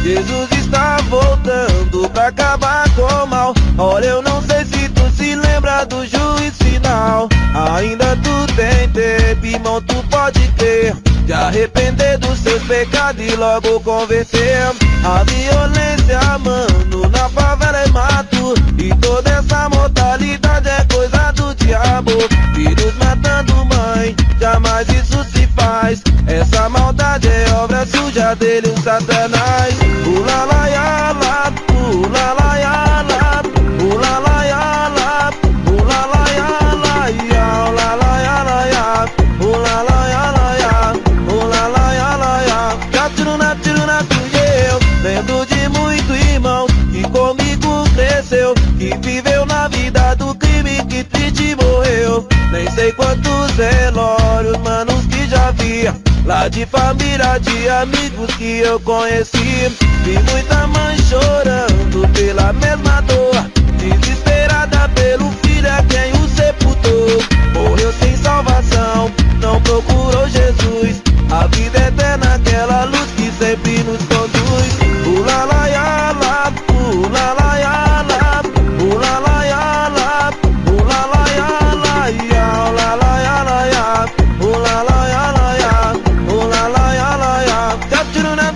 Jesus está voltando pra acabar com o mal. Olha, eu não sei se tu se lembra do juízo final. Ainda tu tem tempo, irmão, tu pode crer, de arrepender dos seus pecados e logo converter. A violência, mano, na favela é mato, e toda essa mortalidade é coisa do diabo. Filhos matando mãe, jamais isso se faz. Essa maldade é obra suja dele, o Satanás. Ulalaiala, ulalaiala, ulalaiala, ulalaiala, ulalaiala, ulalaiala, ulalaiala. Catiruna, eu lembro de muito irmão que comigo cresceu, que viveu na vida do crime, que triste morreu. Nem sei quantos velórios, manos, que já vi, lá de família, de amigos que eu conheci. Vi muita mãe chorando pela mesma dor, desesperada pelo filho a quem o sepultou. Morreu sem salvação, não procurou Jesus, a vida eterna, aquela luz que sempre nos conduz. Ulalaiala, ulalaiala, ulalaiala, ulalaiala, ulalaiala, ulalaiala, ulalaiala. Catiruna,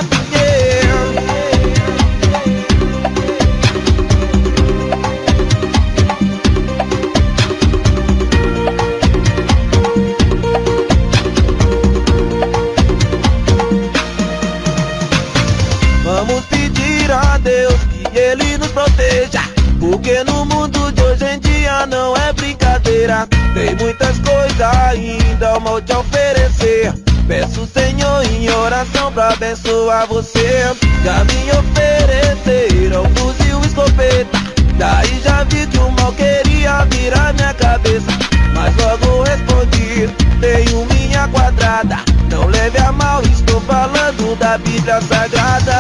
vamos pedir a Deus que Ele nos proteja, porque no mundo de hoje em dia não é brincadeira. Tem muitas coisas ainda ao mal te oferecer. Peço, Senhor, em oração pra abençoar você. Já me ofereceram fuzil, escopeta, daí já vi que o mal queria virar minha cabeça, mas logo respondi, tenho minha quadrada. Não leve a mal, estou falando da Bíblia Sagrada.